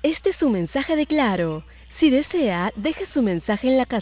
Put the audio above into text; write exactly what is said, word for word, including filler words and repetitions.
Este es su mensaje de Claro. Si desea, deje su mensaje en la casilla